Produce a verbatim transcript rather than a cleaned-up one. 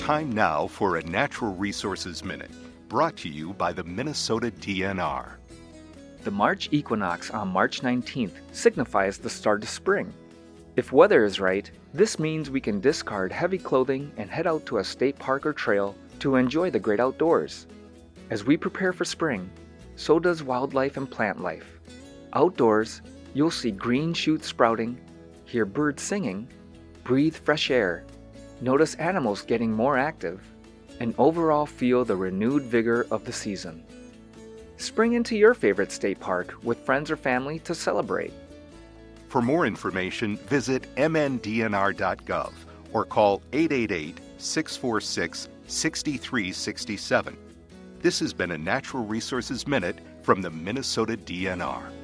Time now for a Natural Resources Minute, brought to you by the Minnesota D N R. The March equinox on March nineteenth signifies the start of spring. If weather is right, this means we can discard heavy clothing and head out to a state park or trail to enjoy the great outdoors. As we prepare for spring, so does wildlife and plant life. Outdoors, you'll see green shoots sprouting, hear birds singing, breathe fresh air, notice animals getting more active, and overall feel the renewed vigor of the season. Spring into your favorite state park with friends or family to celebrate. For more information, visit m n d n r dot gov or call eight eight eight, six four six, six three six seven. This has been a Natural Resources Minute from the Minnesota D N R.